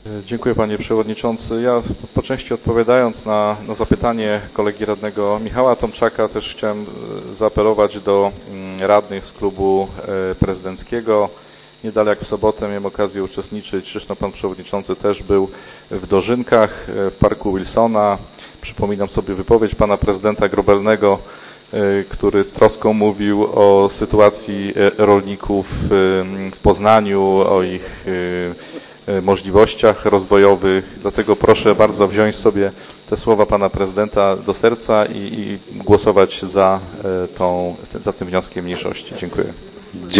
Dziękuję panie przewodniczący. Ja po części odpowiadając na zapytanie kolegi radnego Michała Tomczaka też chciałem zaapelować do radnych z klubu prezydenckiego. Nie dalej jak w sobotę miałem okazję uczestniczyć, zresztą pan przewodniczący też był w Dożynkach, w parku Wilsona. Przypominam sobie wypowiedź pana prezydenta Grobelnego, który z troską mówił o sytuacji rolników w Poznaniu, o ich możliwościach rozwojowych. Dlatego proszę bardzo wziąć sobie te słowa pana prezydenta do serca i głosować za tym wnioskiem mniejszości. Dziękuję.